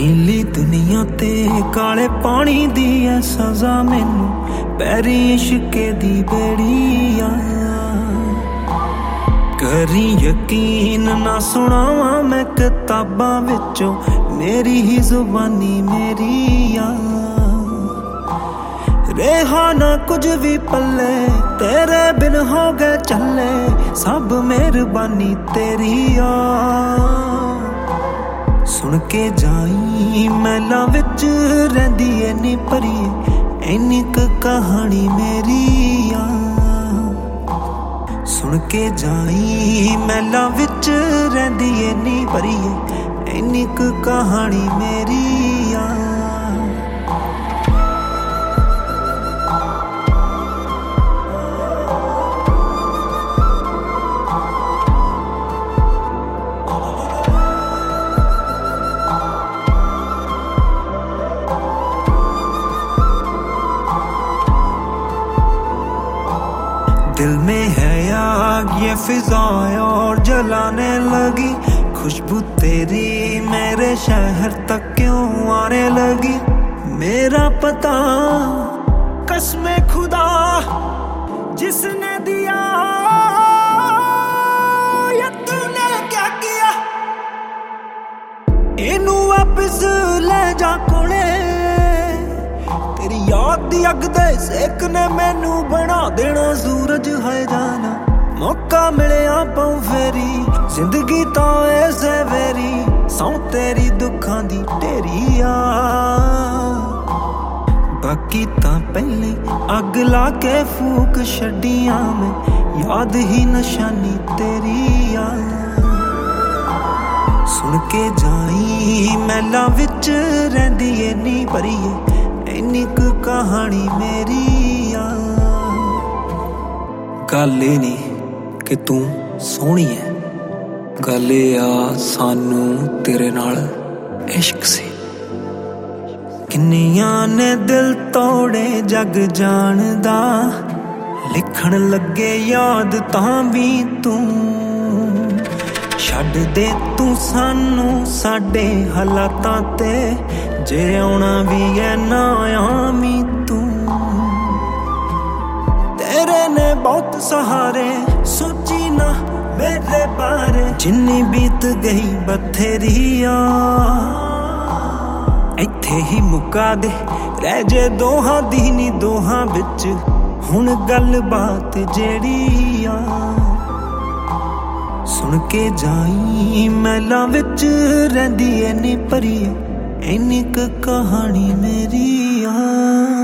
नीली दुनिया ते काले पानी दी है सजा मैनू पैरी इश्के दी बेड़ी आ करी यकीन ना सुनावा मैं किताबां विचों मेरी ही जुबानी मेरी आ रेहा ना कुछ भी पल्ले तेरे बिन हो गए चले सब मेहरबानी तेरी आ सुन के जाई मैला विच रहिंदी ऐ नी भरी इन्नी क कहानी मेरी आ सुन के जाई मैला विच रहिंदी ऐ नी भरी इन्नी क कहानी मेरी आ दिल में है आग ये फिजाएं और जलाने लगी खुशबू तेरी मेरे शहर तक क्यों आने लगी मेरा पता कसमे खुदा जिसने दिया ये तूने क्या किया इनू वापस ले जा कोले तेरी याद दी अग दे सेक ने मैनू बना देना सूरज है जाना मौका मिले पाऊं फेरी जिंदगी तो ऐसे वेरी सौ तेरी दुखां दी ढेरी आ बाकी तां पहले अग ला के फूक छड्डियां मैं याद ही निशानी तेरी आ सुन के जाई मैला विच रहिंदी ऐ नी भरी इन्नी क कहानी मेरी आ गल ए नी कि तू सोहनी है गल ए आ सानू तेरे नाल इश्क सी किन्नियां ने दिल तोड़े जग जानदा लिखण लगे याद तां भी तू छड्ड दे तू सानू साडे हालातां ते जे आउणा भी है ना आमी तू तेरे ने बहुत सहारे सोची ना मेरे बारे जिन्नी बीत गई बथेरी आ इत्थे ही मुका दे रह जे दोहां दी नी दोहां विच हुण गल बात जेड़ी आ सुन के जाई मैला विच रहिंदी ऐ नी भरी इन्नी क कहानी मेरी आ